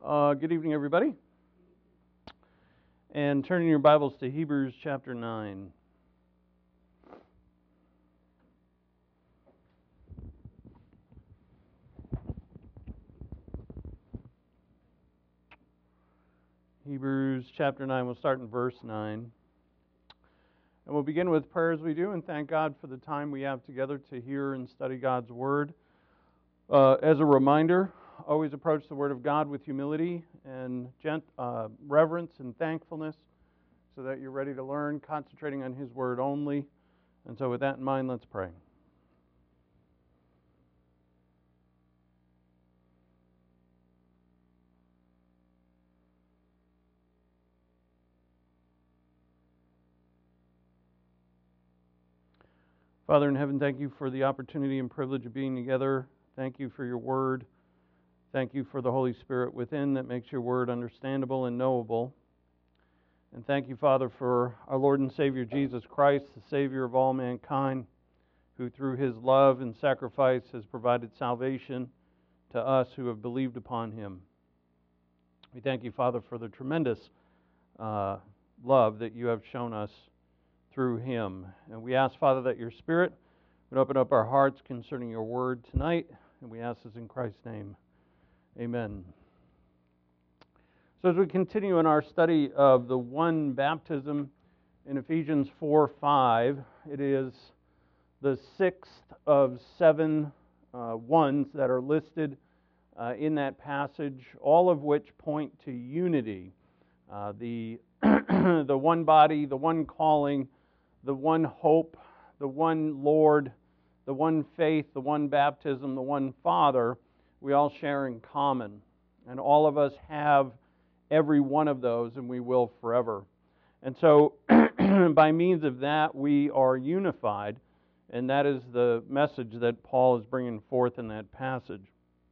Good evening, everybody. And turning your Bibles to Hebrews chapter 9. Hebrews chapter 9, we'll start in verse 9. And we'll begin with prayer as we do and thank God for the time we have together to hear and study God's Word. As a reminder, always approach the Word of God with humility and reverence and thankfulness so that you're ready to learn, concentrating on His Word only. And so with that in mind, let's pray. Father in heaven, thank you for the opportunity and privilege of being together. Thank you for your Word. Thank you for the Holy Spirit within that makes your Word understandable and knowable. And thank you, Father, for our Lord and Savior Jesus Christ, the Savior of all mankind, who through His love and sacrifice has provided salvation to us who have believed upon Him. We thank you, Father, for the tremendous love that you have shown us through Him. And we ask, Father, that your Spirit would open up our hearts concerning your Word tonight, and we ask this in Christ's name. Amen. So as we continue in our study of the one baptism in Ephesians 4:5, it is the sixth of seven ones that are listed in that passage, all of which point to unity. The one body, the one calling, the one hope, the one Lord, the one faith, the one baptism, the one Father, we all share in common. And all of us have every one of those, and we will forever. And so, by means of that, we are unified, and that is the message that Paul is bringing forth in that passage.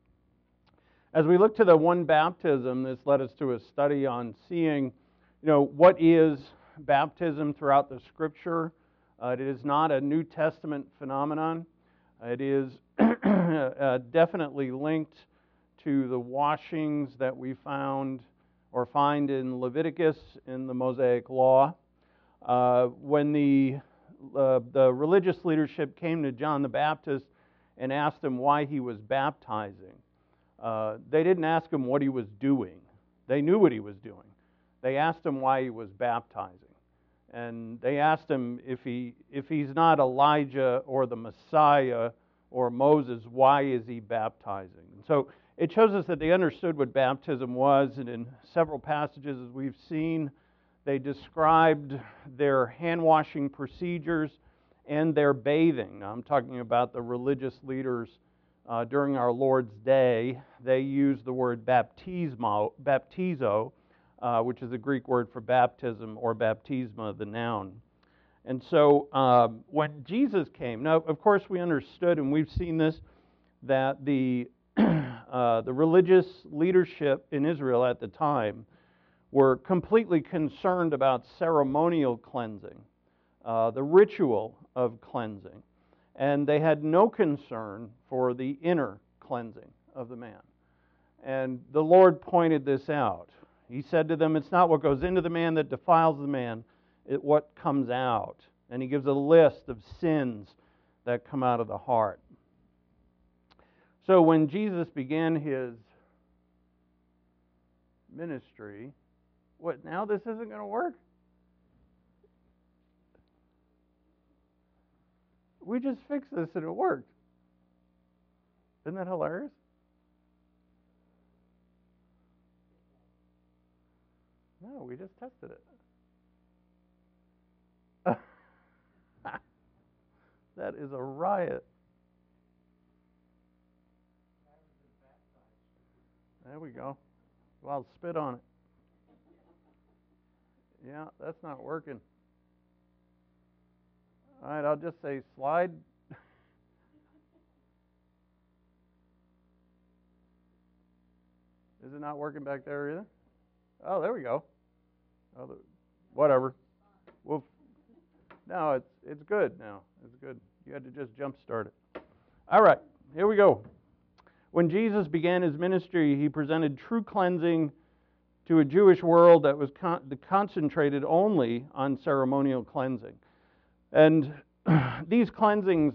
As we look to the one baptism, this led us to a study on seeing, what is baptism throughout the Scripture. It is not a New Testament phenomenon. It is definitely linked to the washings that we find in Leviticus in the Mosaic Law. When the religious leadership came to John the Baptist and asked him why he was baptizing, they didn't ask him what he was doing. They knew what he was doing. They asked him why he was baptizing. And they asked him if he's not Elijah or the Messiah or Moses, why is he baptizing? And so it shows us that they understood what baptism was, and in several passages, as we've seen, they described their hand-washing procedures and their bathing. Now, I'm talking about the religious leaders during our Lord's Day. They used the word baptizo, which is the Greek word for baptism, or baptisma, the noun. And so when Jesus came, now, of course, we understood, and we've seen this, that the religious leadership in Israel at the time were completely concerned about ceremonial cleansing, the ritual of cleansing. And they had no concern for the inner cleansing of the man. And the Lord pointed this out. He said to them, it's not what goes into the man that defiles the man, it's what comes out. And He gives a list of sins that come out of the heart. So when Jesus began His ministry, what, now this isn't going to work? We just fixed this and it worked. Isn't that hilarious? No, we just tested it. That is a riot. There we go. Well, I'll spit on it. Yeah, that's not working. All right, I'll just say slide. Is it not working back there either? Oh, there we go. Oh, whatever. Well, no, it's good now. It's good. You had to just jump start it. All right, here we go. When Jesus began his ministry, he presented true cleansing to a Jewish world that was concentrated only on ceremonial cleansing. And these cleansings,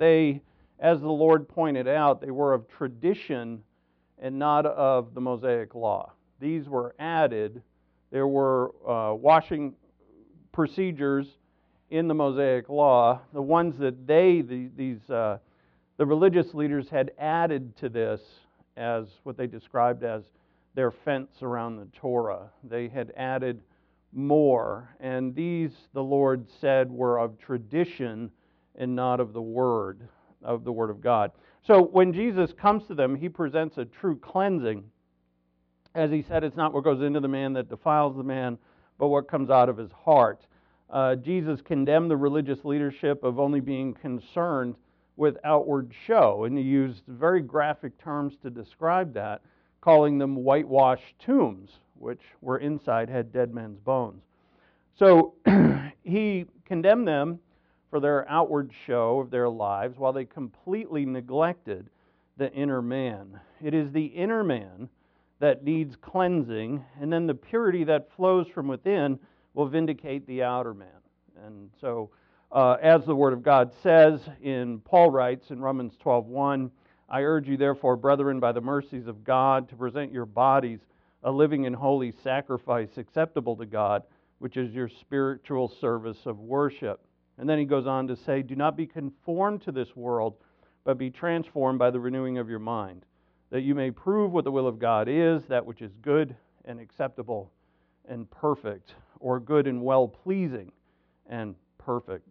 as the Lord pointed out, they were of tradition and not of the Mosaic law. These were added. There were washing procedures in the Mosaic law, the ones that the religious leaders had added to this as what they described as their fence around the Torah. They had added more, and these, the Lord said, were of tradition and not of the Word of God. So when Jesus comes to them, he presents a true cleansing. As he said, it's not what goes into the man that defiles the man, but what comes out of his heart. Jesus condemned the religious leadership of only being concerned with outward show, and he used very graphic terms to describe that, calling them whitewashed tombs, which were inside had dead men's bones. So he condemned them for their outward show of their lives while they completely neglected the inner man. It is the inner man that needs cleansing, and then the purity that flows from within will vindicate the outer man. And so, as the Word of God says, Paul writes in Romans 12:1, I urge you therefore, brethren, by the mercies of God, to present your bodies a living and holy sacrifice acceptable to God, which is your spiritual service of worship. And then he goes on to say, do not be conformed to this world, but be transformed by the renewing of your mind, that you may prove what the will of God is, that which is good and acceptable and perfect, or good and well-pleasing and perfect.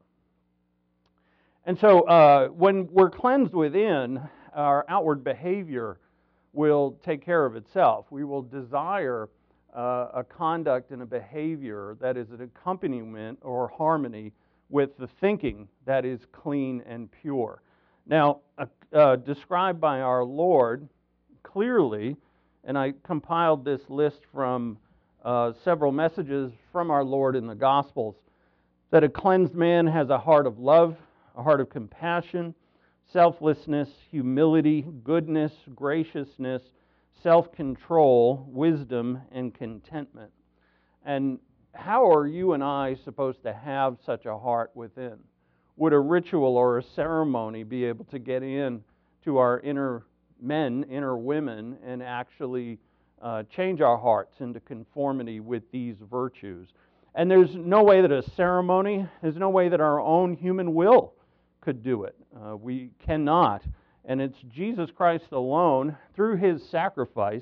And so when we're cleansed within, our outward behavior will take care of itself. We will desire a conduct and a behavior that is an accompaniment or harmony with the thinking that is clean and pure. Now, described by our Lord clearly, and I compiled this list from several messages from our Lord in the Gospels, that a cleansed man has a heart of love, a heart of compassion, selflessness, humility, goodness, graciousness, self-control, wisdom, and contentment. And how are you and I supposed to have such a heart within? Would a ritual or a ceremony be able to get in to our inner men, inner women, and actually change our hearts into conformity with these virtues? And there's no way that a ceremony, there's no way that our own human will could do it. We cannot. And it's Jesus Christ alone, through his sacrifice,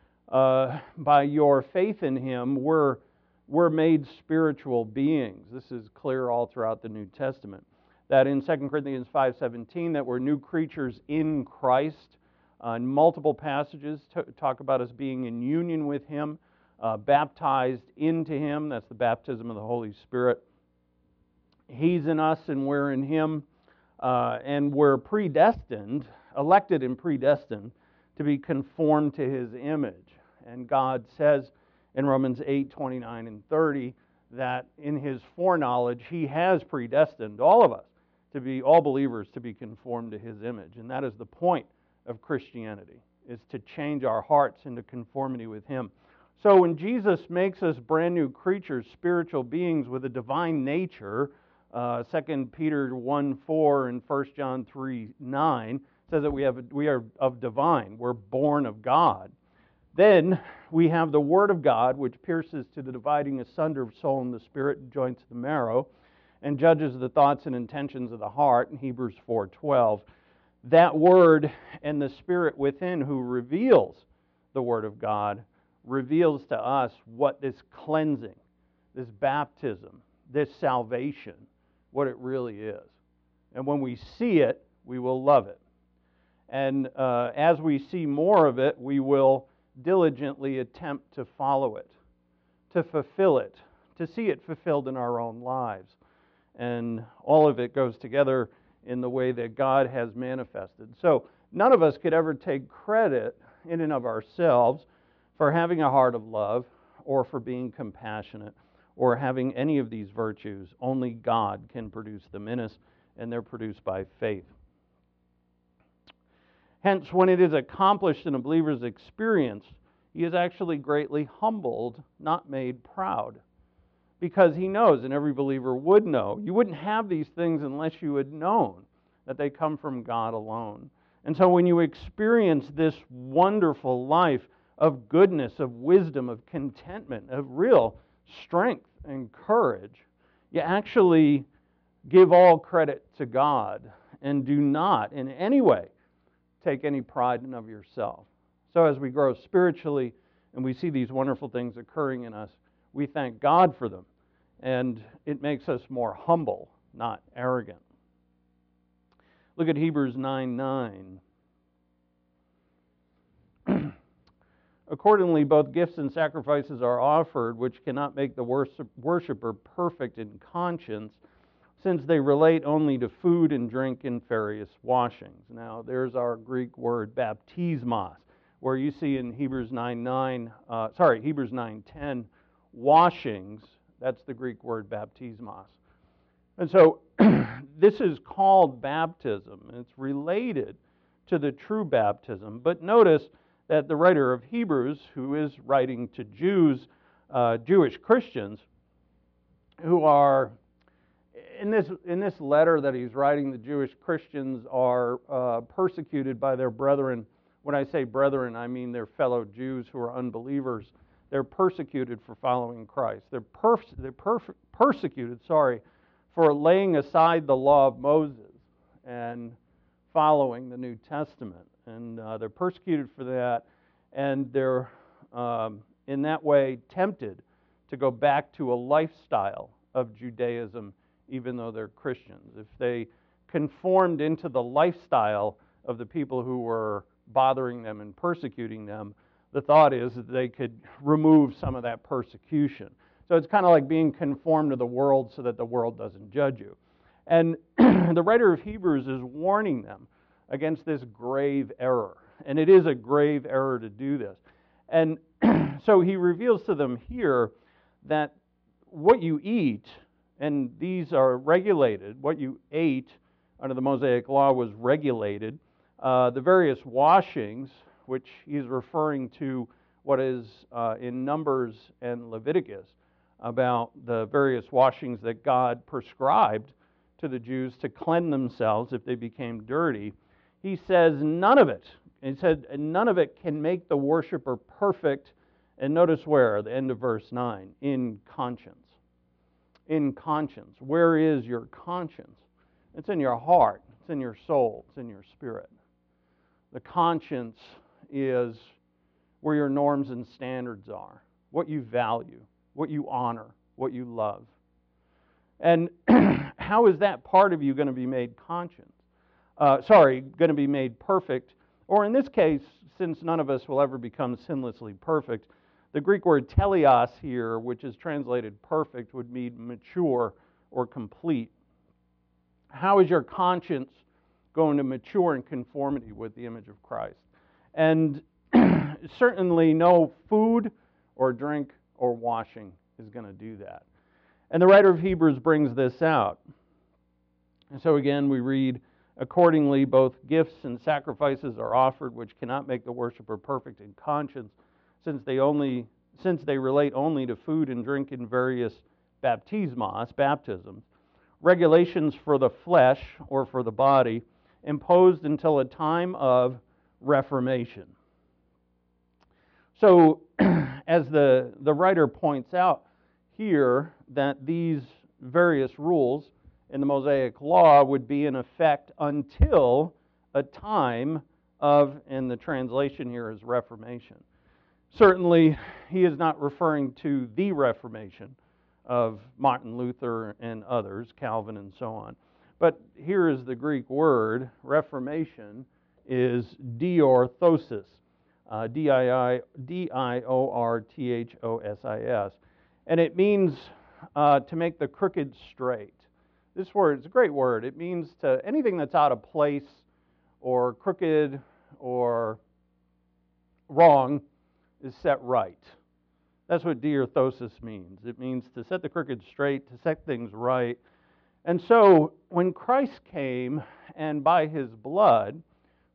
by your faith in him, we're made spiritual beings. This is clear all throughout the New Testament. That in 2 Corinthians 5:17, that we're new creatures in Christ. In multiple passages talk about us being in union with him, baptized into him. That's the baptism of the Holy Spirit. He's in us and we're in him. And we're predestined, elected and predestined, to be conformed to his image. And God says in Romans 8:29 and 30 that in his foreknowledge he has predestined all of us to be, all believers, to be conformed to his image. And that is the point of Christianity, is to change our hearts into conformity with him. So when Jesus makes us brand new creatures, spiritual beings with a divine nature, 2 Peter 1:4 and 1 John 3:9 says that we are of divine. We're born of God. Then we have the Word of God, which pierces to the dividing asunder of soul and the spirit, and joints the marrow, and judges the thoughts and intentions of the heart, in Hebrews 4:12. That Word and the Spirit within, who reveals the Word of God, reveals to us what this cleansing, this baptism, this salvation, what it really is. And when we see it, we will love it. And as we see more of it, we will diligently attempt to follow it, to fulfill it, to see it fulfilled in our own lives. And all of it goes together in the way that God has manifested. So none of us could ever take credit in and of ourselves for having a heart of love or for being compassionate or having any of these virtues. Only God can produce them in us, and they're produced by faith. Hence, when it is accomplished in a believer's experience, he is actually greatly humbled, not made proud. Because he knows, and every believer would know, you wouldn't have these things unless you had known that they come from God alone. And so when you experience this wonderful life of goodness, of wisdom, of contentment, of real strength and courage, you actually give all credit to God and do not in any way take any pride in of yourself. So as we grow spiritually and we see these wonderful things occurring in us, we thank God for them. And it makes us more humble, not arrogant. Look at Hebrews 9:9. Accordingly, both gifts and sacrifices are offered, which cannot make the worshiper perfect in conscience, since they relate only to food and drink and various washings. Now, there's our Greek word baptismos, where you see in Hebrews 9:10, washings. That's the Greek word baptismos. And so this is called baptism. It's related to the true baptism. But notice that the writer of Hebrews, who is writing to Jews, Jewish Christians, who are, in this letter that he's writing, the Jewish Christians are persecuted by their brethren. When I say brethren, I mean their fellow Jews who are unbelievers. They're persecuted for following Christ. They're persecuted, for laying aside the law of Moses and following the New Testament. And they're persecuted for that, and they're in that way tempted to go back to a lifestyle of Judaism, even though they're Christians. If they conformed into the lifestyle of the people who were bothering them and persecuting them, the thought is that they could remove some of that persecution. So it's kind of like being conformed to the world so that the world doesn't judge you. And the writer of Hebrews is warning them against this grave error. And it is a grave error to do this. And so he reveals to them here that what you eat, and these are regulated, what you ate under the Mosaic Law was regulated. The various washings, which he's referring to what is in Numbers and Leviticus, about the various washings that God prescribed to the Jews to cleanse themselves if they became dirty. He says none of it. He said none of it can make the worshiper perfect. And notice where, the end of verse 9, in conscience. In conscience. Where is your conscience? It's in your heart. It's in your soul. It's in your spirit. The conscience is where your norms and standards are, what you value, what you honor, what you love. And how is that part of you going to be made going to be made perfect? Or in this case, since none of us will ever become sinlessly perfect, the Greek word teleos here, which is translated perfect, would mean mature or complete. How is your conscience going to mature in conformity with the image of Christ? And certainly no food or drink or washing is going to do that. And the writer of Hebrews brings this out. And so again, we read, accordingly, both gifts and sacrifices are offered, which cannot make the worshiper perfect in conscience, since they relate only to food and drink in various baptismos, baptisms, regulations for the flesh or for the body, imposed until a time of reformation. So, as the writer points out here, that these various rules in the Mosaic Law would be in effect until a time of, and the translation here is Reformation. Certainly, he is not referring to the Reformation of Martin Luther and others, Calvin and so on. But here is the Greek word. Reformation is diorthosis, diorthosis. And it means to make the crooked straight. This word is a great word. It means to anything that's out of place or crooked or wrong is set right. That's what diorthosis means. It means to set the crooked straight, to set things right. And so when Christ came and by his blood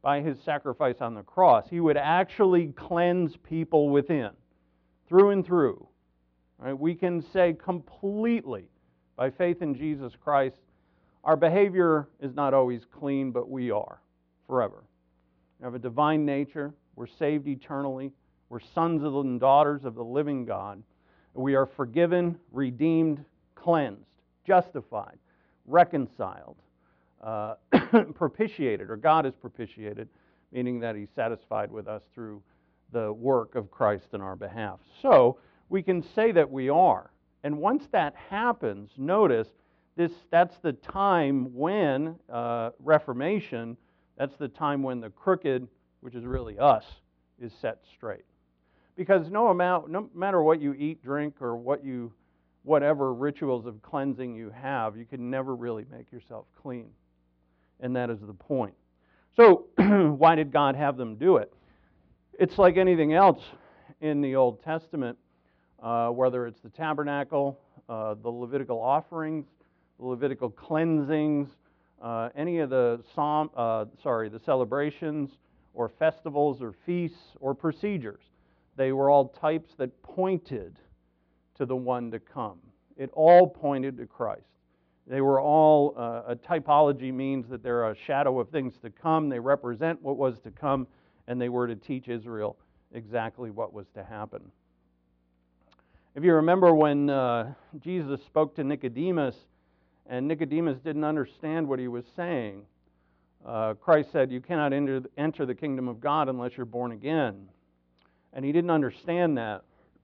by his sacrifice on the cross. He would actually cleanse people within, through and through. Right? We can say completely, by faith in Jesus Christ, our behavior is not always clean, but we are, forever. We have a divine nature. We're saved eternally. We're sons and daughters of the living God. We are forgiven, redeemed, cleansed, justified, reconciled, propitiated, or God is propitiated, meaning that He's satisfied with us through the work of Christ in our behalf. So we can say that we are. And once that happens, notice that's the time when Reformation, that's the time when the crooked, which is really us, is set straight. Because no matter what you eat, drink, or whatever rituals of cleansing you have, you can never really make yourself clean. And that is the point. So, why did God have them do it? It's like anything else in the Old Testament, whether it's the tabernacle, the Levitical offerings, the Levitical cleansings, any of the celebrations or festivals or feasts or procedures. They were all types that pointed to the one to come. It all pointed to Christ. They were all, a typology means that they're a shadow of things to come. They represent what was to come, and they were to teach Israel exactly what was to happen. If you remember when Jesus spoke to Nicodemus, and Nicodemus didn't understand what he was saying, Christ said, "You cannot enter the kingdom of God unless you're born again." And he didn't understand that.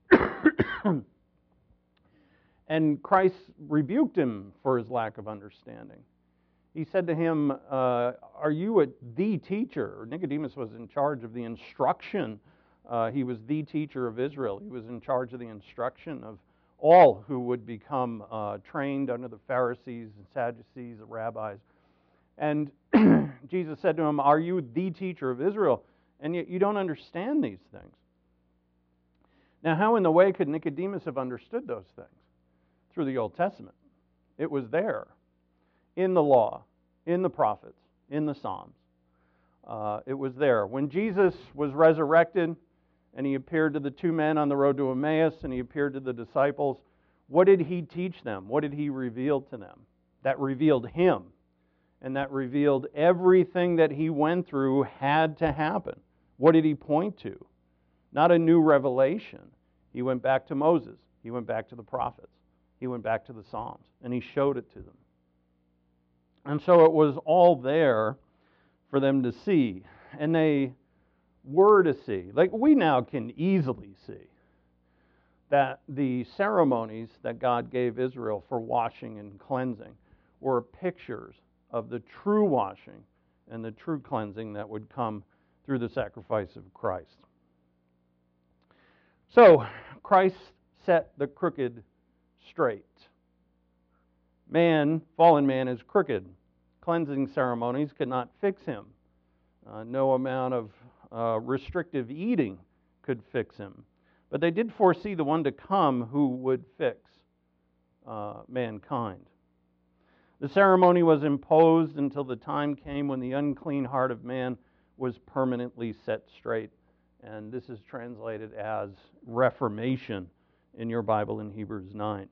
And Christ rebuked him for his lack of understanding. He said to him, "Are you the teacher?" Nicodemus was in charge of the instruction. He was the teacher of Israel. He was in charge of the instruction of all who would become trained under the Pharisees and Sadducees, the rabbis. And Jesus said to him, "Are you the teacher of Israel? And yet you don't understand these things." Now, how in the way could Nicodemus have understood those things? Through the Old Testament. It was there, in the law, in the prophets, in the Psalms. It was there. When Jesus was resurrected and he appeared to the two men on the road to Emmaus and he appeared to the disciples, what did he teach them? What did he reveal to them? That revealed him. And that revealed everything that he went through had to happen. What did he point to? Not a new revelation. He went back to Moses. He went back to the prophets. He went back to the Psalms. And he showed it to them. And so it was all there for them to see. And they were to see. Like we now can easily see that the ceremonies that God gave Israel for washing and cleansing were pictures of the true washing and the true cleansing that would come through the sacrifice of Christ. So, Christ set the crooked straight. Fallen man is crooked. Cleansing ceremonies could not fix him. No amount of restrictive eating could fix him. But they did foresee the one to come who would fix mankind. The ceremony was imposed until the time came when the unclean heart of man was permanently set straight. And this is translated as reformation in your Bible in Hebrews 9.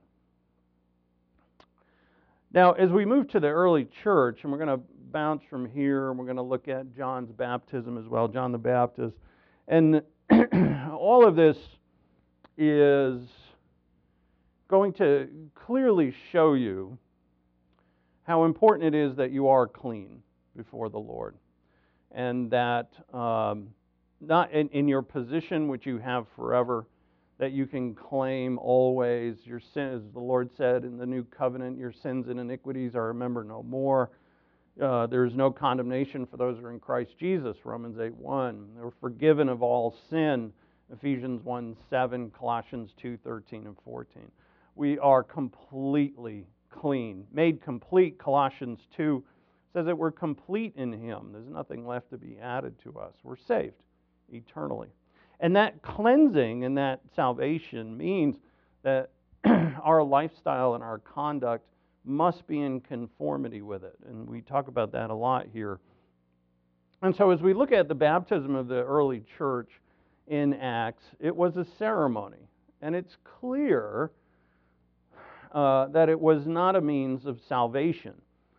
Now, as we move to the early church, and we're going to bounce from here, and we're going to look at John's baptism as well, John the Baptist. And all of this is going to clearly show you how important it is that you are clean before the Lord. And that not in your position which you have forever, that you can claim always your sin, as the Lord said in the new covenant, your sins and iniquities are remembered no more. There is no condemnation for those who are in Christ Jesus, Romans 8:1. They're forgiven of all sin, Ephesians 1:7, Colossians 2:13 and 14. We are completely clean, made complete. Colossians 2 says that we're complete in Him. There's nothing left to be added to us. We're saved eternally. And that cleansing and that salvation means that our lifestyle and our conduct must be in conformity with it. And we talk about that a lot here And so as we look at the baptism of the early church in Acts, it was a ceremony. And it's clear that it was not a means of salvation.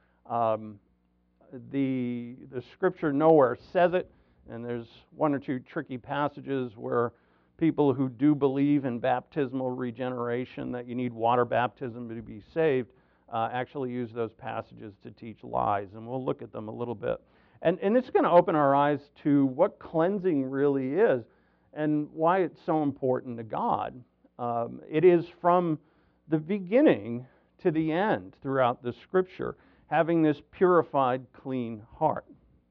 The scripture nowhere says it, and there's one or two tricky passages where people who do believe in baptismal regeneration, that you need water baptism to be saved, actually use those passages to teach lies, and we'll look at them a little bit. And this is going to open our eyes to what cleansing really is and why it's so important to God. It is from the beginning to the end throughout the Scripture, having this purified, clean heart.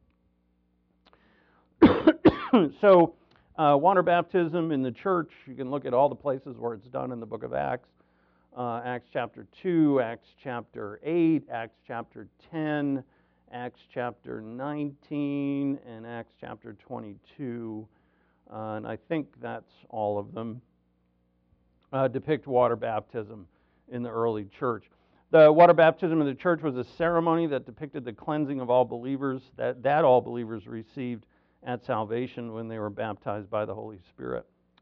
So, water baptism in the church, you can look at all the places where it's done in the book of Acts. Acts chapter 2, Acts chapter 8, Acts chapter 10, Acts chapter 19, and Acts chapter 22. And I think that's all of them. Depict water baptism in the early church. The water baptism of the church was a ceremony that depicted the cleansing of all believers, that all believers received at salvation when they were baptized by the Holy Spirit.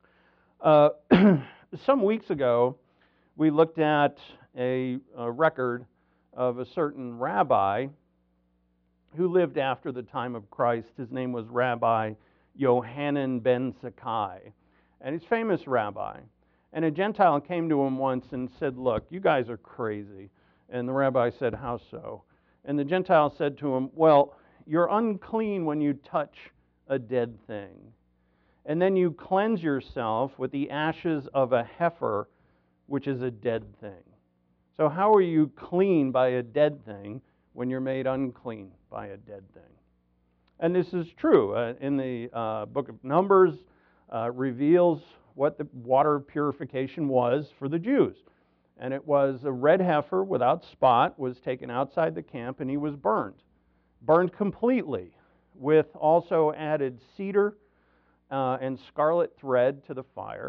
Some weeks ago, we looked at a record of a certain rabbi who lived after the time of Christ. His name was Rabbi Yohanan ben Zakkai, and he's a famous rabbi. And a Gentile came to him once and said, "Look, you guys are crazy." And the rabbi said, "How so?" And the Gentile said to him, "Well, you're unclean when you touch a dead thing. And then you cleanse yourself with the ashes of a heifer, which is a dead thing. So how are you clean by a dead thing when you're made unclean by a dead thing?" And this is true. In the book of Numbers, reveals what the water purification was for the Jews. And it was a red heifer without spot was taken outside the camp, and he was burned completely, with also added cedar and scarlet thread to the fire.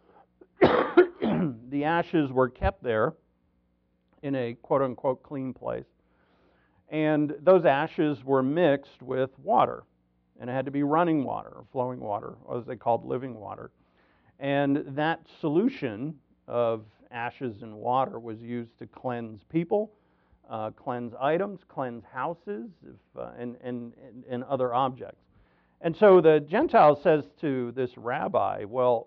The ashes were kept there in a quote-unquote clean place. And those ashes were mixed with water. And it had to be running water, or flowing water, or as they called living water. And that solution of ashes and water was used to cleanse people, cleanse items, cleanse houses, and other objects. And so the Gentile says to this rabbi, "Well,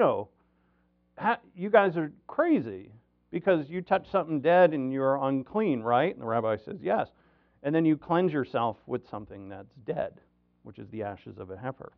you guys are crazy because you touch something dead and you're unclean, right?" And the rabbi says, "Yes." And then you cleanse yourself with something that's dead, which is the ashes of a heifer.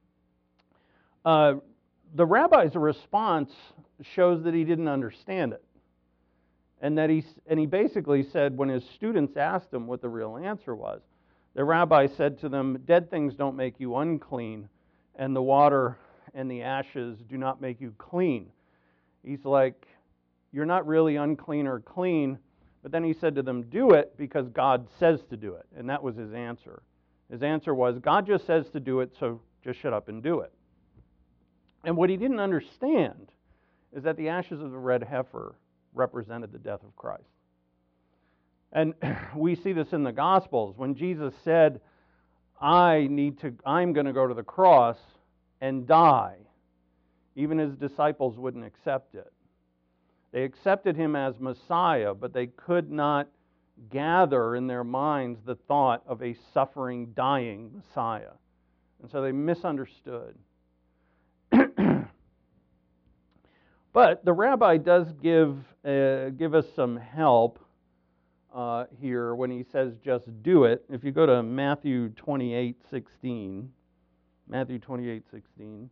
The rabbi's response shows that he didn't understand it. And that he basically said, when his students asked him what the real answer was, the rabbi said to them, "Dead things don't make you unclean, and the water and the ashes do not make you clean." He's like, "You're not really unclean or clean." But then he said to them, "Do it because God says to do it." And that was his answer. His answer was, God just says to do it, so just shut up and do it. And what he didn't understand is that the ashes of the red heifer represented the death of Christ. And we see this in the Gospels. When Jesus said, I'm going to go to the cross and die, even his disciples wouldn't accept it. They accepted him as Messiah, but they could not gather in their minds the thought of a suffering, dying Messiah. And so they misunderstood. But the rabbi does give us some help here when he says just do it. If you go to Matthew 28:16, Matthew 28:16.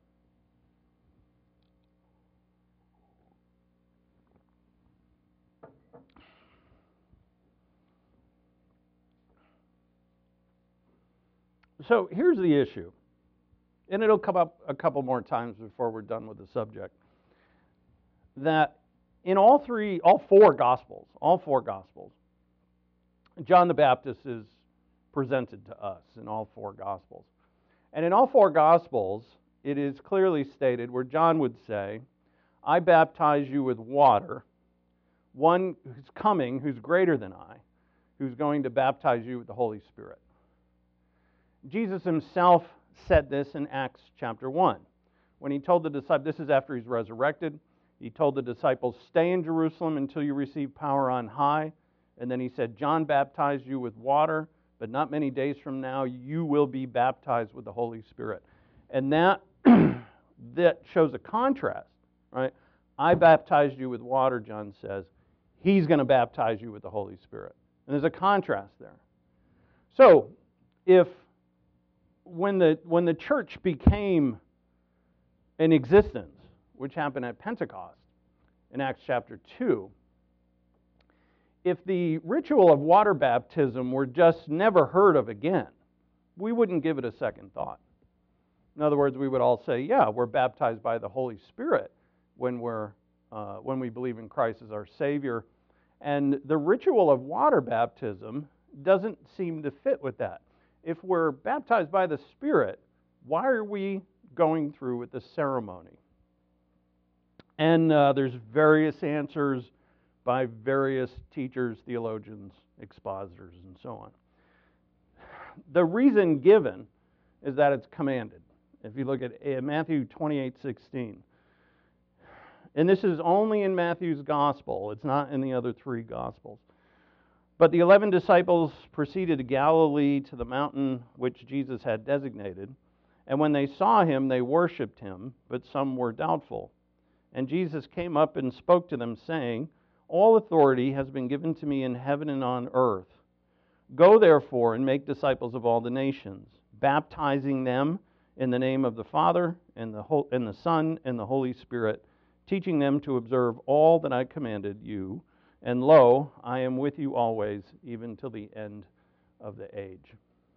So here's the issue, and it'll come up a couple more times before we're done with the subject, that in all four Gospels, John the Baptist is presented to us in all four Gospels. And in all four Gospels, it is clearly stated where John would say, "I baptize you with water. One who's coming, who's greater than I, who's going to baptize you with the Holy Spirit." Jesus himself said this in Acts chapter 1. When he told the disciples, this is after he's resurrected, he told the disciples, stay in Jerusalem until you receive power on high. And then he said, John baptized you with water, but not many days from now you will be baptized with the Holy Spirit. And that, that shows a contrast, right? I baptized you with water, John says. He's going to baptize you with the Holy Spirit. And there's a contrast there. So, when the church became in existence, which happened at Pentecost in Acts chapter 2, if the ritual of water baptism were just never heard of again, we wouldn't give it a second thought. In other words, we would all say, yeah, we're baptized by the Holy Spirit when we believe in Christ as our Savior. And the ritual of water baptism doesn't seem to fit with that. If we're baptized by the Spirit, why are we going through with the ceremony? And there's various answers by various teachers, theologians, expositors, and so on. The reason given is that it's commanded. If you look at Matthew 28:16, and this is only in Matthew's gospel, it's not in the other three gospels. But the 11 disciples proceeded to Galilee to the mountain which Jesus had designated. And when they saw him, they worshipped him, but some were doubtful. And Jesus came up and spoke to them, saying, all authority has been given to me in heaven and on earth. Go therefore and make disciples of all the nations, baptizing them in the name of the Father and the Son and the Holy Spirit, teaching them to observe all that I commanded you. And lo, I am with you always, even till the end of the age.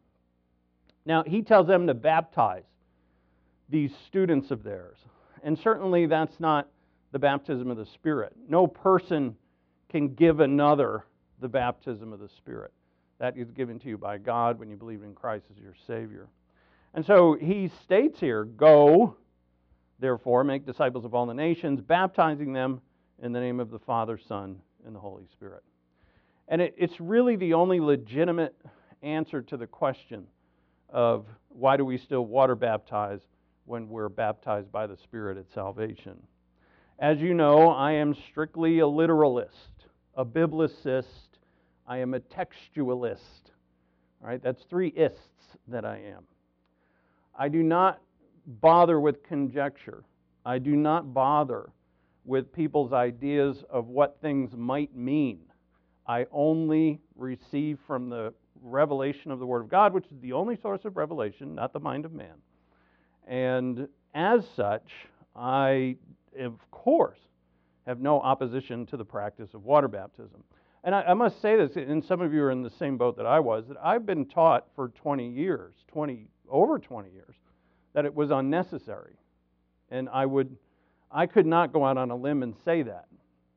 Now, he tells them to baptize these students of theirs. And certainly that's not the baptism of the Spirit. No person can give another the baptism of the Spirit. That is given to you by God when you believe in Christ as your Savior. And so he states here, go, therefore, make disciples of all the nations, baptizing them in the name of the Father, Son, and the Holy Spirit. And it's really the only legitimate answer to the question of why do we still water baptize when we're baptized by the Spirit at salvation. As you know, I am strictly a literalist, a biblicist, I am a textualist. All right, that's three ists that I am. I do not bother with conjecture. I do not bother with people's ideas of what things might mean. I only receive from the revelation of the Word of God, which is the only source of revelation, not the mind of man. And as such, I, of course, have no opposition to the practice of water baptism. And I must say this, and some of you are in the same boat that I was, that I've been taught for over 20 years, that it was unnecessary. And I could not go out on a limb and say that.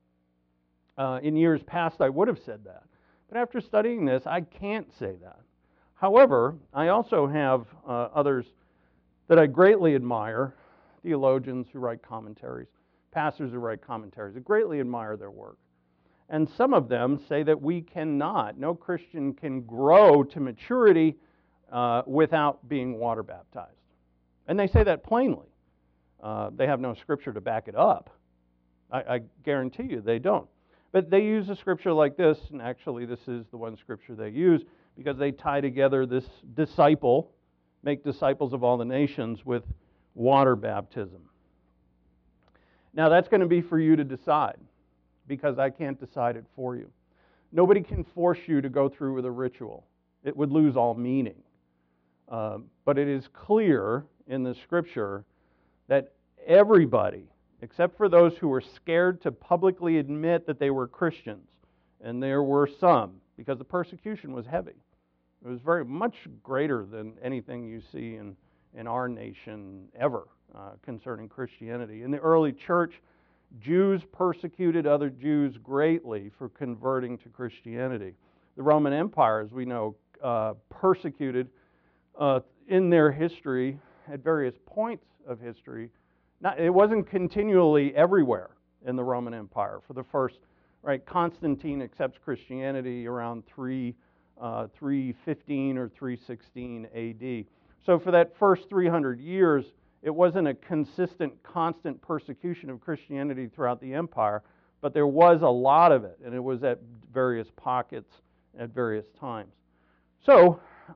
In years past, I would have said that. But after studying this, I can't say that. However, I also have others that I greatly admire, theologians who write commentaries, pastors who write commentaries. I greatly admire their work. And some of them say that we cannot, no Christian can grow to maturity without being water baptized. And they say that plainly. They have no scripture to back it up. I guarantee you they don't. But they use a scripture like this, and actually this is the one scripture they use, because they tie together this disciple, make disciples of all the nations, with water baptism. Now that's going to be for you to decide, because I can't decide it for you. Nobody can force you to go through with a ritual. It would lose all meaning. But it is clear in the scripture that everybody, except for those who were scared to publicly admit that they were Christians, and there were some, because the persecution was heavy. It was very much greater than anything you see in our nation ever concerning Christianity. In the early church, Jews persecuted other Jews greatly for converting to Christianity. The Roman Empire, as we know, persecuted in their history at various points of history. It wasn't continually everywhere in the Roman Empire. For the first, right, Constantine accepts Christianity around 3 315 or 316 AD. So for that first 300 years, it wasn't a consistent, constant persecution of Christianity throughout the empire, but there was a lot of it, and it was at various pockets at various times. So,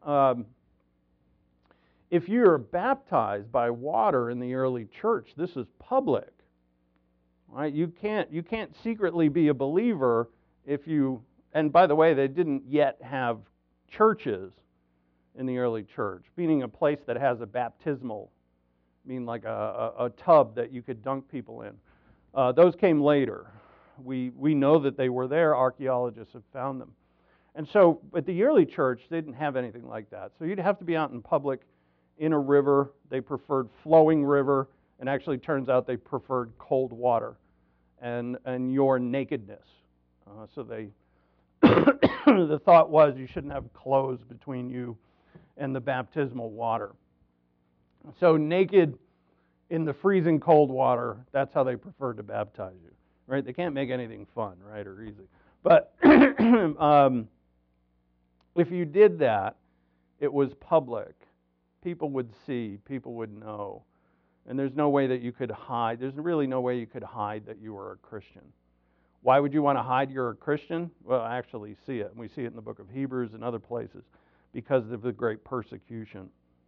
if you're baptized by water in the early church, this is public. Right? You can't secretly be a believer if you, and by the way, they didn't yet have churches in the early church, meaning a place that has a baptismal, meaning like a tub that you could dunk people in. Those came later. We know that they were there. Archaeologists have found them. And so, at the early church, they didn't have anything like that. So you'd have to be out in public in a river. They preferred flowing river, and actually turns out they preferred cold water and your nakedness. So they, the thought was you shouldn't have clothes between you and the baptismal water. So naked in the freezing cold water, that's how they preferred to baptize you, right? They can't make anything fun, right, or easy. But if you did that, it was public. People would see, people would know. And there's no way that you could hide. There's really no way you could hide that you were a Christian. Why would you want to hide you're a Christian? Well, I actually see it. And we see it in the book of Hebrews and other places because of the great persecution.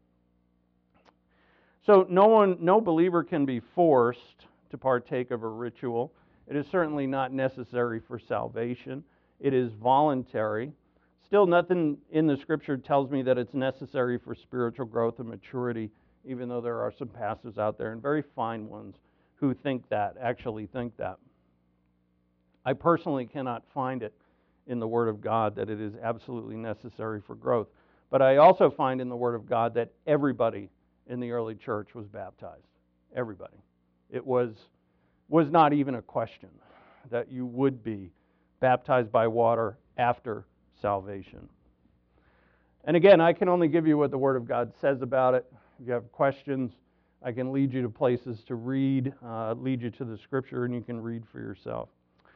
So no believer can be forced to partake of a ritual. It is certainly not necessary for salvation. It is voluntary. Still, nothing in the Scripture tells me that it's necessary for spiritual growth and maturity, even though there are some pastors out there, and very fine ones, who actually think that. I personally cannot find it in the Word of God that it is absolutely necessary for growth. But I also find in the Word of God that everybody in the early church was baptized. Everybody. It was not even a question that you would be baptized by water after salvation. And again, I can only give you what the Word of God says about it. If you have questions, I can lead you to places to read, lead you to the Scripture, and you can read for yourself.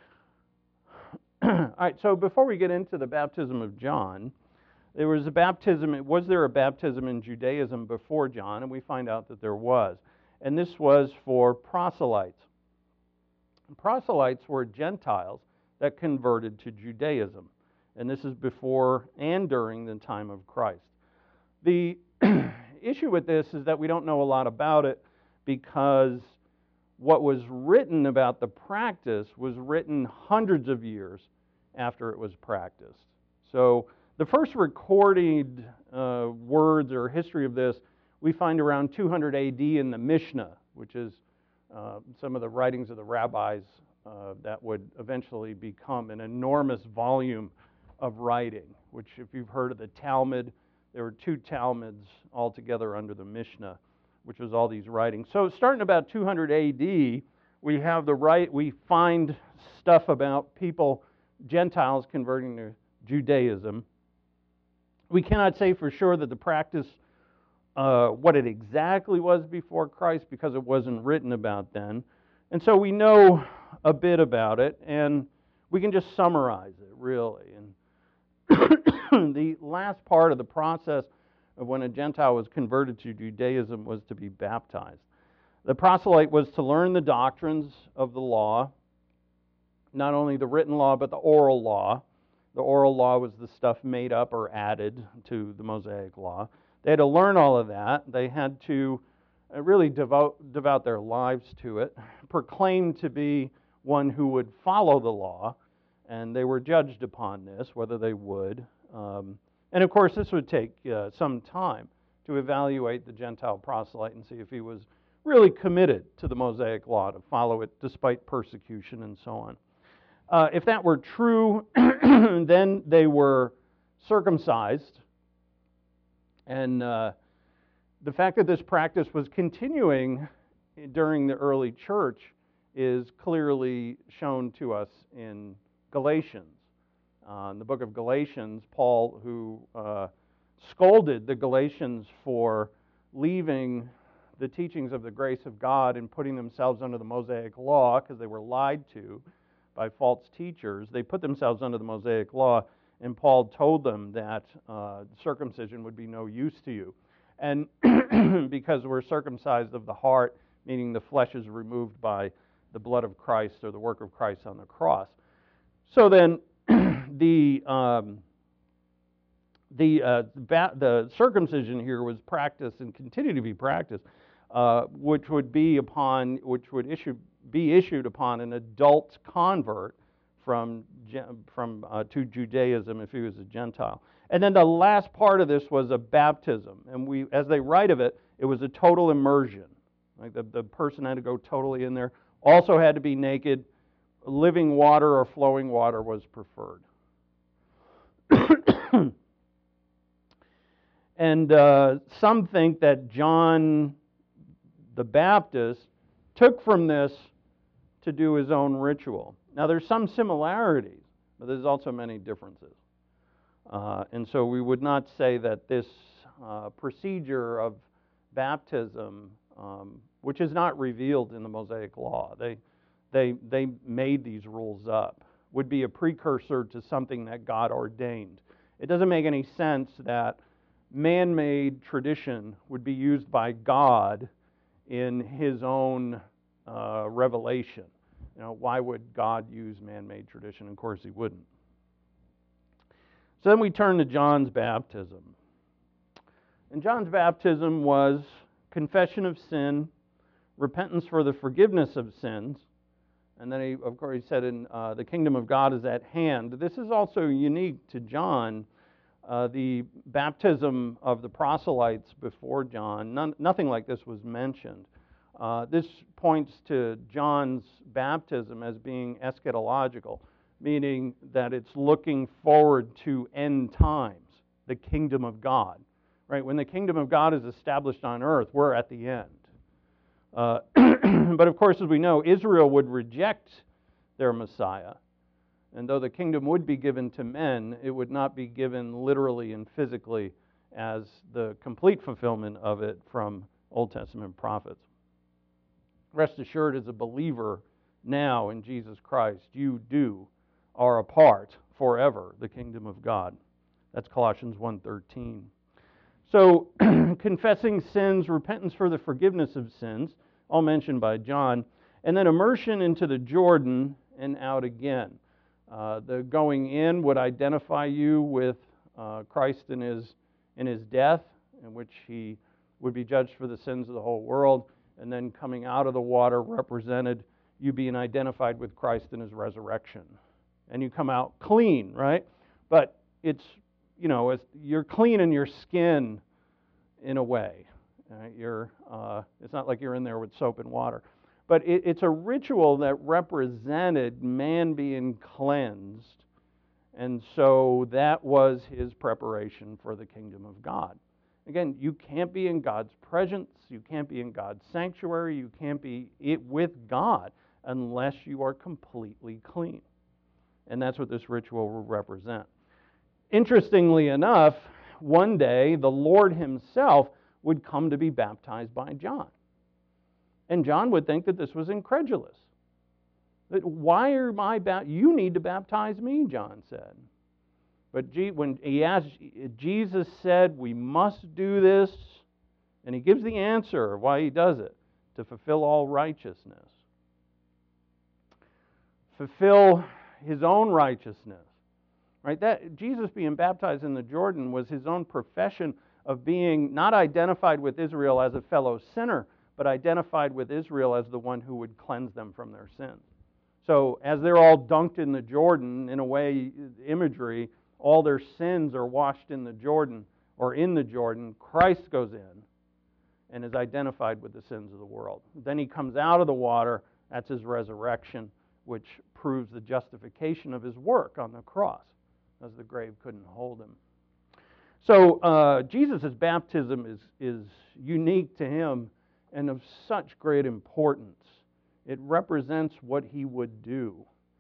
All right, so before we get into the baptism of John, was there a baptism in Judaism before John? And we find out that there was. And this was for proselytes. Proselytes were Gentiles that converted to Judaism. And this is before and during the time of Christ. The issue with this is that we don't know a lot about it because what was written about the practice was written hundreds of years after it was practiced. So the first recorded words or history of this we find around 200 AD in the Mishnah, which is some of the writings of the rabbis that would eventually become an enormous volume of writing, which if you've heard of the Talmud, there were 2 Talmuds altogether under the Mishnah, which was all these writings. So starting about 200 AD, we find stuff about people, Gentiles converting to Judaism. We cannot say for sure that the practice, what it exactly was before Christ, because it wasn't written about then. And so we know a bit about it, and we can just summarize it, really. And the last part of the process of when a Gentile was converted to Judaism was to be baptized. The proselyte was to learn the doctrines of the law, not only the written law, but the oral law. The oral law was the stuff made up or added to the Mosaic law. They had to learn all of that. They had to really devote their lives to it, proclaim to be one who would follow the law, and they were judged upon this, whether they would. And of course, this would take some time to evaluate the Gentile proselyte and see if he was really committed to the Mosaic law, to follow it despite persecution and so on. If that were true, then they were circumcised. And the fact that this practice was continuing during the early church is clearly shown to us in Galatians. In the book of Galatians, Paul, who scolded the Galatians for leaving the teachings of the grace of God and putting themselves under the Mosaic law because they were lied to by false teachers. They put themselves under the Mosaic law, And Paul told them that circumcision would be no use to you. And because we're circumcised of the heart, meaning the flesh is removed by the blood of Christ or the work of Christ on the cross. So then the circumcision here was practiced and continued to be practiced, which would be issued upon an adult convert to Judaism if he was a Gentile. And then the last part of this was a baptism, and as they write of it, it was a total immersion. Like the person had to go totally in there. Also had to be naked. Living water or flowing water was preferred. And some think that John the Baptist took from this to do his own ritual. Now, there's some similarities, but there's also many differences. And so we would not say that this procedure of baptism, which is not revealed in the Mosaic Law, they made these rules up, would be a precursor to something that God ordained. It doesn't make any sense that man-made tradition would be used by God in his own revelation. Why would God use man-made tradition? Of course he wouldn't. So then we turn to John's baptism. And John's baptism was confession of sin, repentance for the forgiveness of sins, and then he said, the kingdom of God is at hand. This is also unique to John. The baptism of the proselytes before John, nothing like this was mentioned. This points to John's baptism as being eschatological, meaning that it's looking forward to end times, the kingdom of God. Right? When the kingdom of God is established on earth, we're at the end. But of course, as we know, Israel would reject their Messiah. And though the kingdom would be given to men, it would not be given literally and physically as the complete fulfillment of it from Old Testament prophets. Rest assured, as a believer now in Jesus Christ, you are a part forever the kingdom of God. That's Colossians 1:13. So, confessing sins, repentance for the forgiveness of sins, all mentioned by John, and then immersion into the Jordan and out again. The going in would identify you with Christ in his death, in which he would be judged for the sins of the whole world, and then coming out of the water represented you being identified with Christ in his resurrection. And you come out clean, right? But it's, you're clean in your skin in a way. Right? It's not like you're in there with soap and water. But it's a ritual that represented man being cleansed. And so that was his preparation for the kingdom of God. Again, you can't be in God's presence. You can't be in God's sanctuary. You can't be with God unless you are completely clean. And that's what this ritual will represent. Interestingly enough, one day the Lord himself would come to be baptized by John. And John would think that this was incredulous. That, why am I you need to baptize me, John said. But when he asked, Jesus said, we must do this, and he gives the answer of why he does it, to fulfill all righteousness. Fulfill his own righteousness. Right? That Jesus being baptized in the Jordan was his own profession of being not identified with Israel as a fellow sinner, but identified with Israel as the one who would cleanse them from their sins. So as they're all dunked in the Jordan, in a way, imagery, all their sins are washed in the Jordan, or in the Jordan. Christ goes in and is identified with the sins of the world. Then he comes out of the water. That's his resurrection, which proves the justification of his work on the cross, as the grave couldn't hold him. So Jesus' baptism is unique to him and of such great importance. It represents what he would do.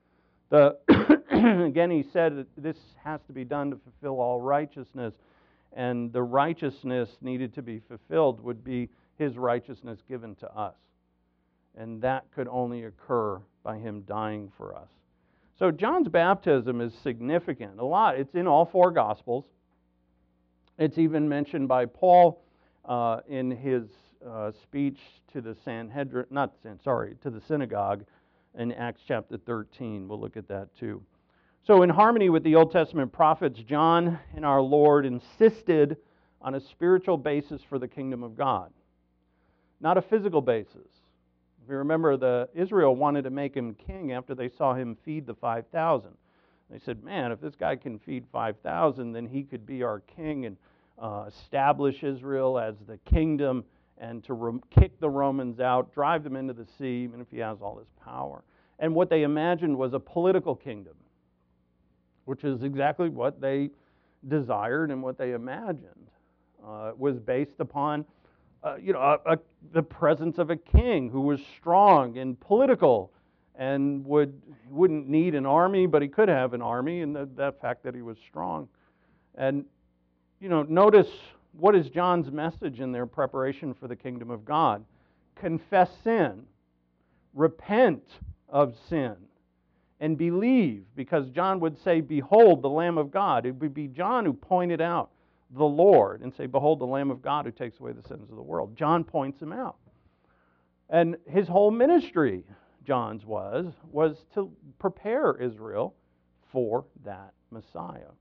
Again, he said that this has to be done to fulfill all righteousness, and the righteousness needed to be fulfilled would be his righteousness given to us. And that could only occur by him dying for us. So John's baptism is significant. A lot. It's in all four Gospels. It's even mentioned by Paul in his speech to the to the synagogue in Acts chapter 13. We'll look at that too. So in harmony with the Old Testament prophets, John and our Lord insisted on a spiritual basis for the kingdom of God, not a physical basis. If you remember, Israel wanted to make him king after they saw him feed the 5,000. They said, man, if this guy can feed 5,000, then he could be our king and establish Israel as the kingdom and to kick the Romans out, drive them into the sea, even if he has all this power. And what they imagined was a political kingdom, which is exactly what they desired and what they imagined. It was based upon the presence of a king who was strong and political and wouldn't need an army, but he could have an army, and the fact that he was strong. And, notice what is John's message in their preparation for the kingdom of God? Confess sin, repent of sin, and believe, because John would say, behold, the Lamb of God. It would be John who pointed out the Lord and say, behold, the Lamb of God who takes away the sins of the world. John points him out. And his whole ministry, John's was to prepare Israel for that Messiah.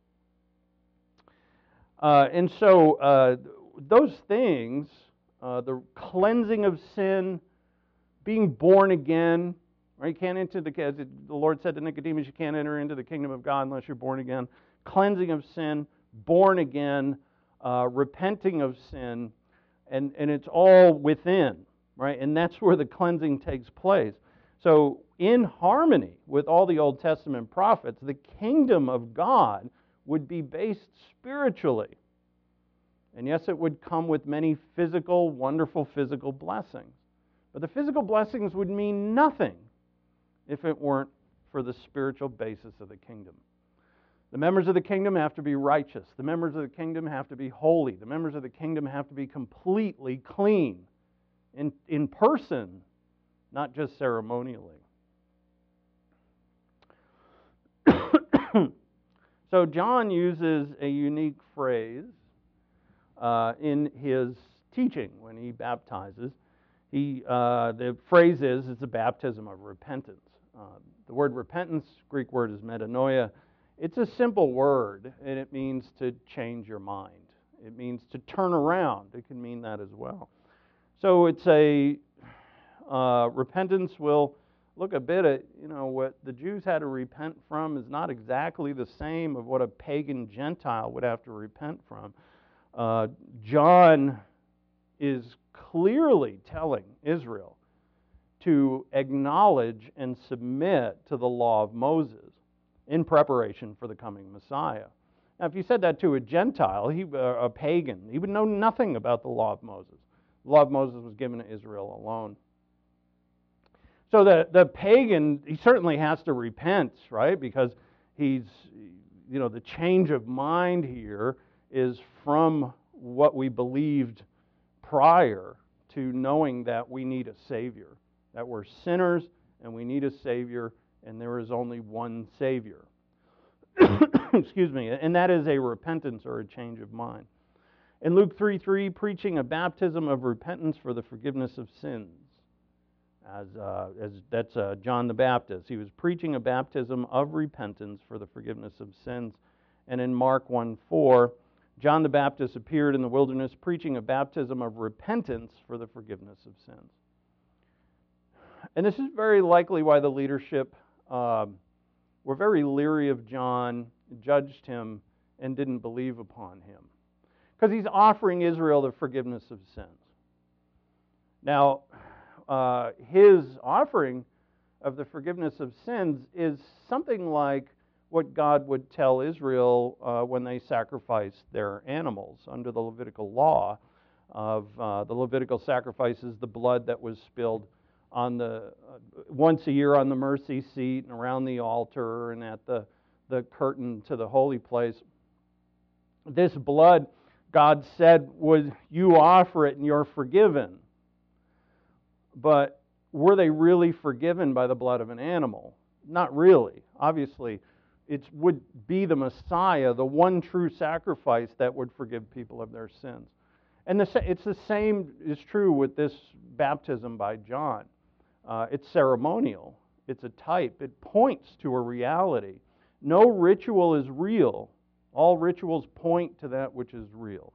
And so those things, the cleansing of sin, being born again, right? You can't enter the Lord said to Nicodemus, you can't enter into the kingdom of God unless you're born again. Cleansing of sin, born again, repenting of sin, and it's all within, right? And that's where the cleansing takes place. So in harmony with all the Old Testament prophets, the kingdom of God would be based spiritually. And yes, it would come with many wonderful physical blessings. But the physical blessings would mean nothing if it weren't for the spiritual basis of the kingdom. The members of the kingdom have to be righteous. The members of the kingdom have to be holy. The members of the kingdom have to be completely clean in person, not just ceremonially. So John uses a unique phrase in his teaching when he baptizes. The phrase is, it's a baptism of repentance. The word repentance, Greek word is metanoia. It's a simple word, and it means to change your mind. It means to turn around. It can mean that as well. So it's repentance will look a bit at, what the Jews had to repent from is not exactly the same of what a pagan Gentile would have to repent from. John is clearly telling Israel to acknowledge and submit to the law of Moses in preparation for the coming Messiah. Now, if you said that to a Gentile, a pagan, he would know nothing about the law of Moses. The law of Moses was given to Israel alone. So the pagan, he certainly has to repent, right? Because the change of mind here is from what we believed prior to knowing that we need a Savior, that we're sinners and we need a Savior, and there is only one Savior. Excuse me, and that is a repentance or a change of mind. In Luke 3:3, preaching a baptism of repentance for the forgiveness of sins. That's John the Baptist. He was preaching a baptism of repentance for the forgiveness of sins. And in Mark 1:4, John the Baptist appeared in the wilderness preaching a baptism of repentance for the forgiveness of sins. And this is very likely why the leadership were very leery of John, judged him, and didn't believe upon him. Because he's offering Israel the forgiveness of sins. Now, his offering of the forgiveness of sins is something like what God would tell Israel when they sacrificed their animals under the Levitical law of the Levitical sacrifices, the blood that was spilled on once a year on the mercy seat and around the altar and at the curtain to the holy place. This blood, God said, you offer it and you're forgiven. But were they really forgiven by the blood of an animal? Not really. Obviously, it would be the Messiah, the one true sacrifice that would forgive people of their sins. And it's the same is true with this baptism by John. It's ceremonial. It's a type. It points to a reality. No ritual is real. All rituals point to that which is real.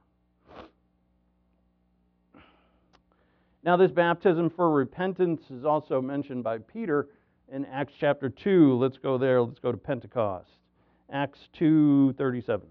Now, this baptism for repentance is also mentioned by Peter in Acts chapter 2. Let's go there. Let's go to Pentecost. Acts 2:37.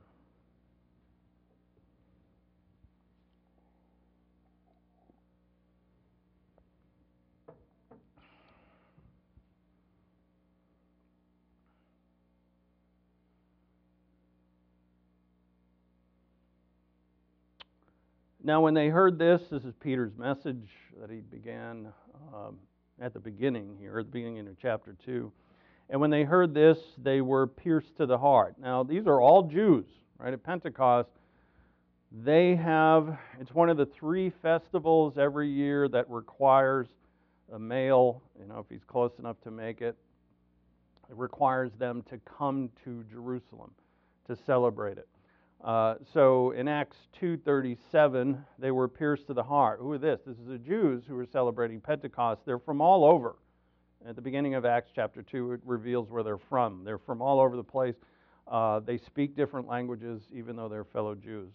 Now, when they heard this is Peter's message that he began at the beginning here, at the beginning of chapter 2. And when they heard this, they were pierced to the heart. Now, these are all Jews, right? At Pentecost, it's one of the 3 festivals every year that requires a male, if he's close enough to make it, it requires them to come to Jerusalem to celebrate it. So in Acts 2:37, they were pierced to the heart. Who are this? This is the Jews who were celebrating Pentecost. They're from all over. At the beginning of Acts chapter 2, it reveals where they're from. They're from all over the place. They speak different languages, even though they're fellow Jews.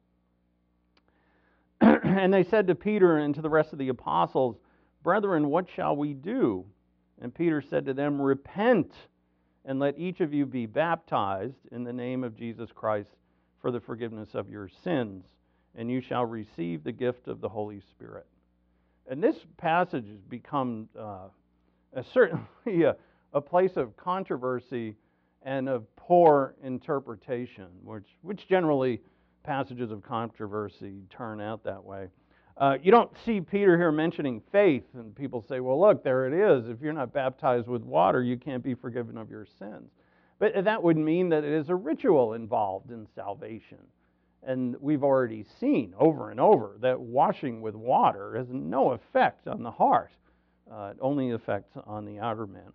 And they said to Peter and to the rest of the apostles, "Brethren, what shall we do?" And Peter said to them, "Repent, and let each of you be baptized in the name of Jesus Christ for the forgiveness of your sins, and you shall receive the gift of the Holy Spirit." And this passage has become certainly a place of controversy and of poor interpretation, which generally passages of controversy turn out that way. You don't see Peter here mentioning faith, and people say, well, look, there it is. If you're not baptized with water, you can't be forgiven of your sins. But that would mean that it is a ritual involved in salvation. And we've already seen over and over that washing with water has no effect on the heart. It only affects on the outer man.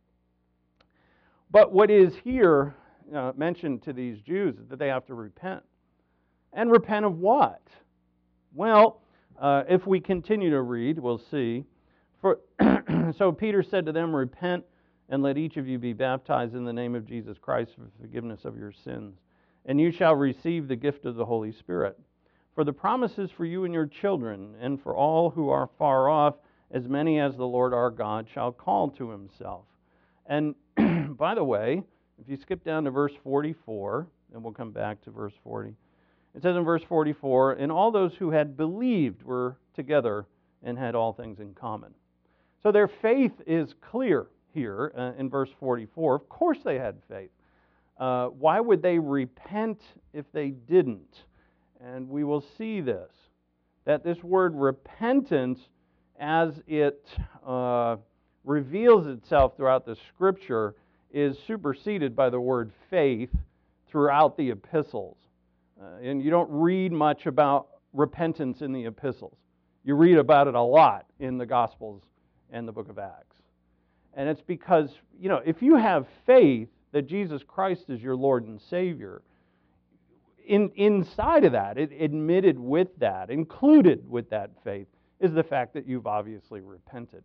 But what is here mentioned to these Jews is that they have to repent. And repent of what? Well, if we continue to read, we'll see. So Peter said to them, "Repent, and let each of you be baptized in the name of Jesus Christ for the forgiveness of your sins. And you shall receive the gift of the Holy Spirit. For the promise is for you and your children, and for all who are far off, as many as the Lord our God shall call to himself." And by the way, if you skip down to verse 44, and we'll come back to verse 40, it says in verse 44, "And all those who had believed were together and had all things in common." So their faith is clear here in verse 44. Of course they had faith. Why would they repent if they didn't? And we will see this, that this word repentance, as it reveals itself throughout the Scripture, is superseded by the word faith throughout the epistles. And you don't read much about repentance in the epistles. You read about it a lot in the Gospels and the book of Acts. And it's because, if you have faith that Jesus Christ is your Lord and Savior, inside of that, admitted with that, included with that faith, is the fact that you've obviously repented.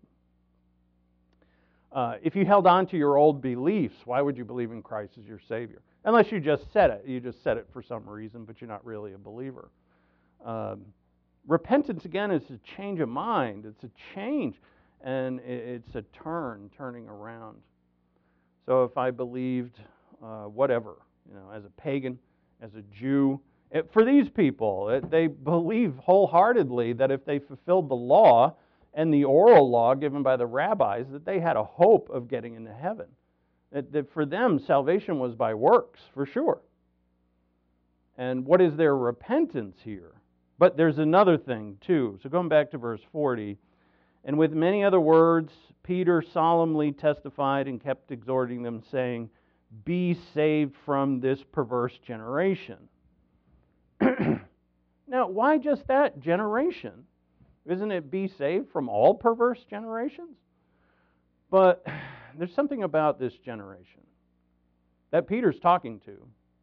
If you held on to your old beliefs, why would you believe in Christ as your Savior? Unless you just said it. You just said it for some reason, but you're not really a believer. Repentance, again, is a change of mind. It's a change, and it's a turning around. So if I believed whatever, as a pagan, as a Jew, for these people, they believe wholeheartedly that if they fulfilled the law and the oral law given by the rabbis, that they had a hope of getting into heaven. That for them, salvation was by works, for sure. And what is their repentance here? But there's another thing, too. So going back to verse 40, "And with many other words, Peter solemnly testified and kept exhorting them, saying, 'Be saved from this perverse generation.'" Now, why just that generation? Isn't it be saved from all perverse generations? But there's something about this generation that Peter's talking to.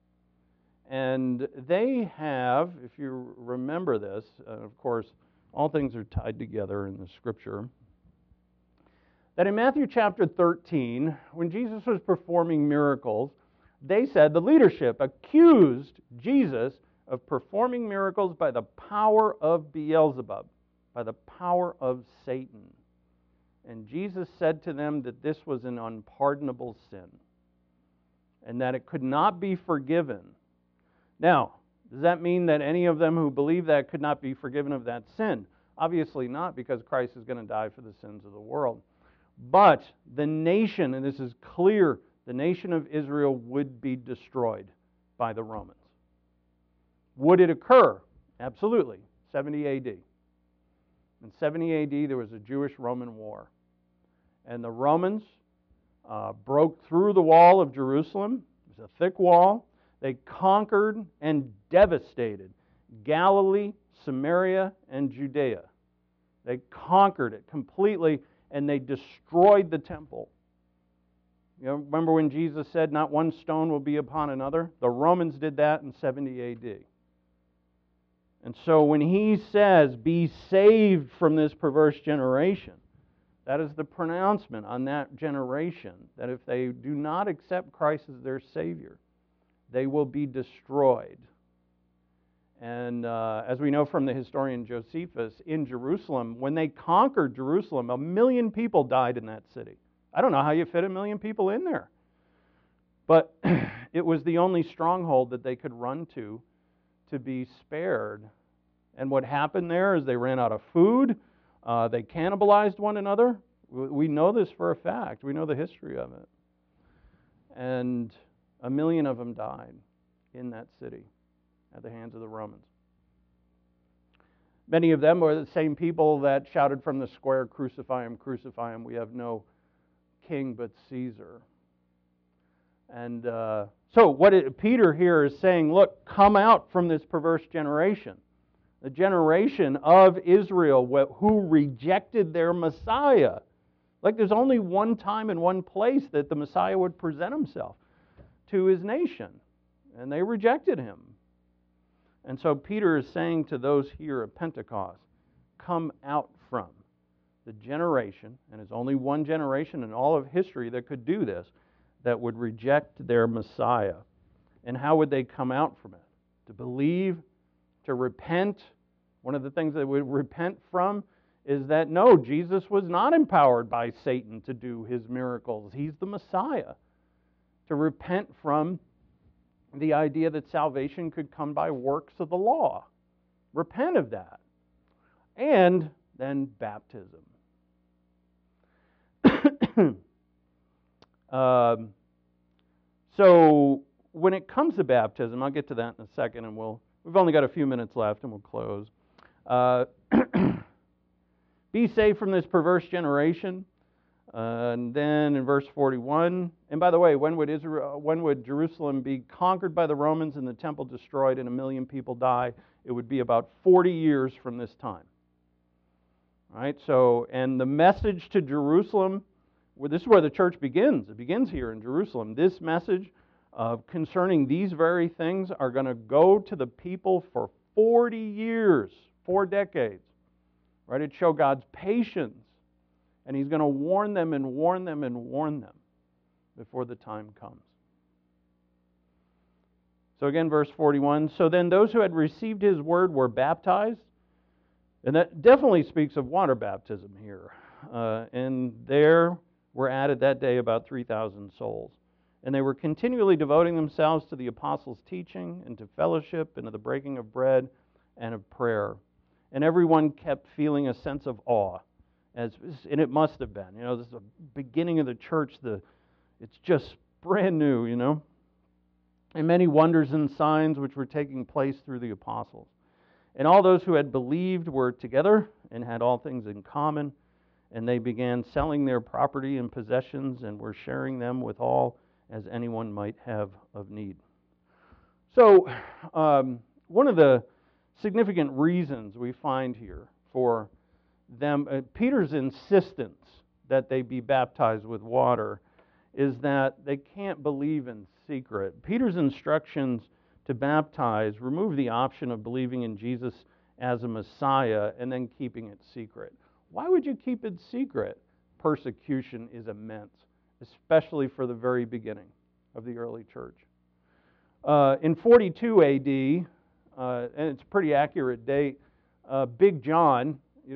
And they have, if you remember this, of course, all things are tied together in the Scripture, that in Matthew chapter 13, when Jesus was performing miracles, they said the leadership accused Jesus of performing miracles by the power of Beelzebub, by the power of Satan. And Jesus said to them that this was an unpardonable sin and that it could not be forgiven. Now, does that mean that any of them who believe that could not be forgiven of that sin? Obviously not, because Christ is going to die for the sins of the world. But the nation, and this is clear, the nation of Israel would be destroyed by the Romans. Would it occur? Absolutely. 70 AD. In 70 AD, there was a Jewish-Roman war. And the Romans broke through the wall of Jerusalem. It was a thick wall. They conquered and devastated Galilee, Samaria, and Judea. They conquered it completely, and they destroyed the temple. You know, remember when Jesus said, "Not one stone will be upon another"? The Romans did that in 70 AD. And so when he says, "Be saved from this perverse generation," that is the pronouncement on that generation, that if they do not accept Christ as their Savior, they will be destroyed. And as we know from the historian Josephus, in Jerusalem, when they conquered Jerusalem, 1 million people died in that city. I don't know how you fit 1 million people in there. But it was the only stronghold that they could run to be spared. And what happened there is they ran out of food. They cannibalized one another. We know this for a fact. We know the history of it. And 1 million of them died in that city at the hands of the Romans. Many of them were the same people that shouted from the square, "Crucify him, crucify him. We have no king but Caesar." And so what Peter here is saying, look, come out from this perverse generation. The generation of Israel who rejected their Messiah. Like there's only one time and one place that the Messiah would present himself to his nation. And they rejected him. And so Peter is saying to those here at Pentecost, come out from the generation, and there's only one generation in all of history that could do this, that would reject their Messiah. And how would they come out from it? To believe, to repent. One of the things they would repent from is that, no, Jesus was not empowered by Satan to do his miracles. He's the Messiah. To repent from the idea that salvation could come by works of the law. Repent of that. And then baptism. So when it comes to baptism, I'll get to that in a second, and we've only got a few minutes left, and we'll close. Be saved from this perverse generation. And then in verse 41, and by the way, when would Jerusalem be conquered by the Romans and the temple destroyed and 1 million people die? It would be about 40 years from this time. All right, so, and the message to Jerusalem, this is where the church begins. It begins here in Jerusalem. This message concerning these very things are going to go to the people for 40 years, 4 decades. Right? It shows God's patience. And he's going to warn them and warn them and warn them before the time comes. So again, verse 41. So then those who had received his word were baptized. And that definitely speaks of water baptism here. And there were added that day about 3,000 souls. And they were continually devoting themselves to the apostles' teaching and to fellowship and to the breaking of bread and of prayer. And everyone kept feeling a sense of awe. And it must have been. You know, this is the beginning of the church. It's just brand new, you know. And many wonders and signs which were taking place through the apostles. And all those who had believed were together and had all things in common. And they began selling their property and possessions and were sharing them with all as anyone might have of need. So, one of the significant reasons we find here for them, Peter's insistence that they be baptized with water is that they can't believe in secret. Peter's instructions to baptize remove the option of believing in Jesus as a Messiah and then keeping it secret. Why would you keep it secret? Persecution is immense, especially for the very beginning of the early church. In 42 A.D., and it's a pretty accurate date, Big John,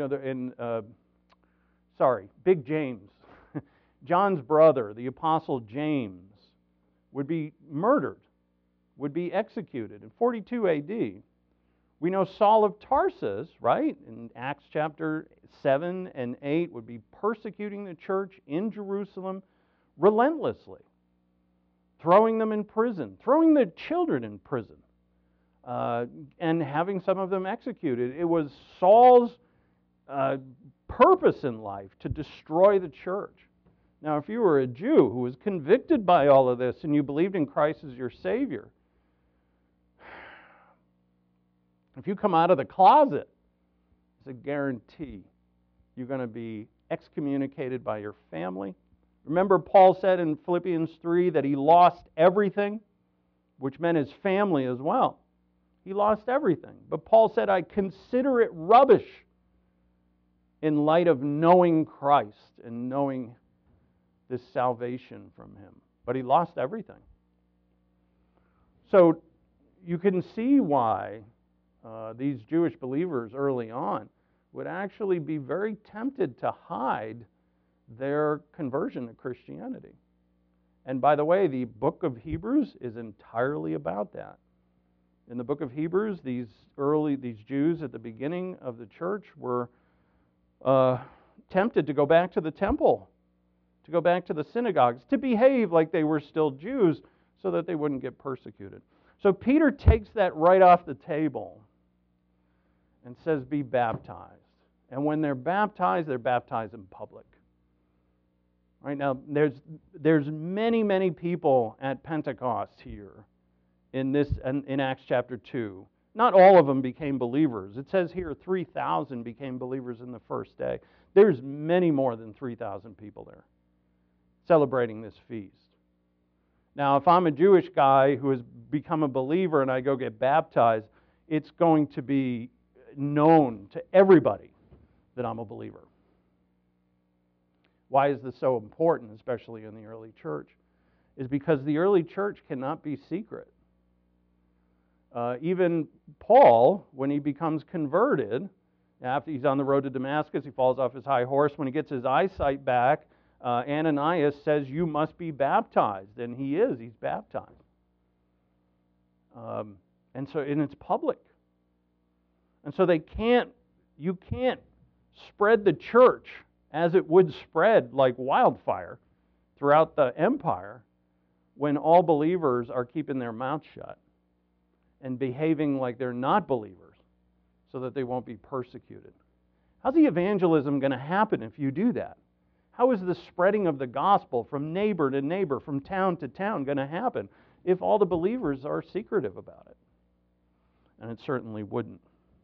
Big James, John's brother, the Apostle James, would be murdered, would be executed in 42 A.D. We know Saul of Tarsus, right, in Acts chapter 7 and 8, would be persecuting the church in Jerusalem relentlessly, throwing them in prison, throwing the children in prison, and having some of them executed. It was Saul's purpose in life to destroy the church. Now, if you were a Jew who was convicted by all of this and you believed in Christ as your Savior, if you come out of the closet, it's a guarantee you're going to be excommunicated by your family. Remember, Paul said in Philippians 3 that he lost everything, which meant his family as well. He lost everything. But Paul said, I consider it rubbish in light of knowing Christ and knowing this salvation from him. But he lost everything. So you can see why these Jewish believers early on would actually be very tempted to hide their conversion to Christianity. And by the way, the book of Hebrews is entirely about that. In the book of Hebrews, these Jews at the beginning of the church were tempted to go back to the temple, to go back to the synagogues, to behave like they were still Jews so that they wouldn't get persecuted. So Peter takes that right off the table and says, be baptized. And when they're baptized in public. Right now, there's many people at Pentecost here in Acts chapter 2. Not all of them became believers. It says here 3,000 became believers in the first day. There's many more than 3,000 people there celebrating this feast. Now, if I'm a Jewish guy who has become a believer and I go get baptized, it's going to be known to everybody that I'm a believer. Why is this so important, especially in the early church? Is because the early church cannot be secret. Even Paul, when he becomes converted, after he's on the road to Damascus, he falls off his high horse. When he gets his eyesight back, Ananias says, you must be baptized. And he is. He's baptized. And it's public. And so you can't spread the church as it would spread like wildfire throughout the empire when all believers are keeping their mouths shut and behaving like they're not believers so that they won't be persecuted. How's the evangelism going to happen if you do that? How is the spreading of the gospel from neighbor to neighbor, from town to town going to happen if all the believers are secretive about it? And it certainly wouldn't.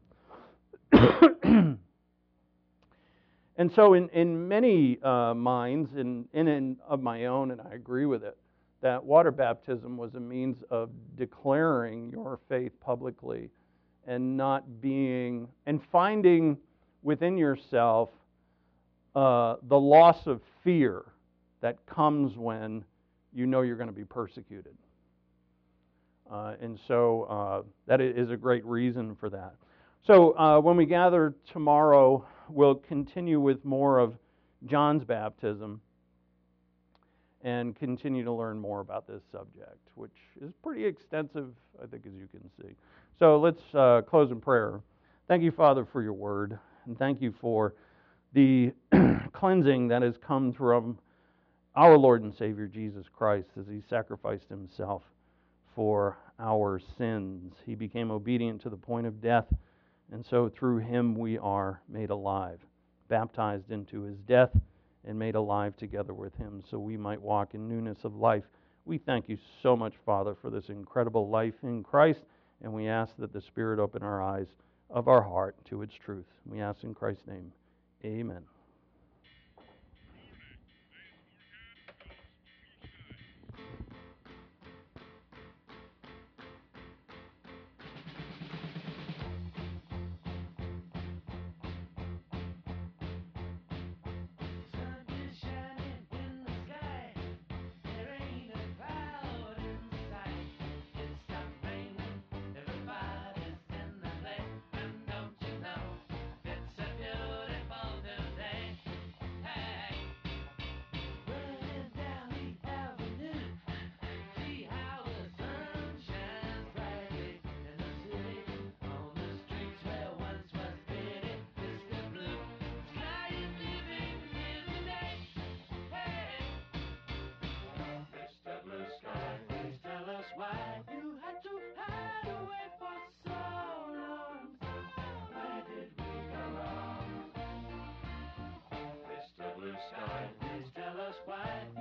And so in many minds, in of my own, and I agree with it, that water baptism was a means of declaring your faith publicly and finding within yourself the loss of fear that comes when you know you're going to be persecuted. And so that is a great reason for that. So when we gather tomorrow, we'll continue with more of John's baptism and continue to learn more about this subject, which is pretty extensive, I think, as you can see. So let's close in prayer. Thank you, Father, for your word, and thank you for the cleansing that has come from our Lord and Savior, Jesus Christ, as he sacrificed himself for our sins. He became obedient to the point of death, and so through him we are made alive, baptized into his death and made alive together with him so we might walk in newness of life. We thank you so much, Father, for this incredible life in Christ, and we ask that the Spirit open our eyes of our heart to its truth. We ask in Christ's name, amen. just white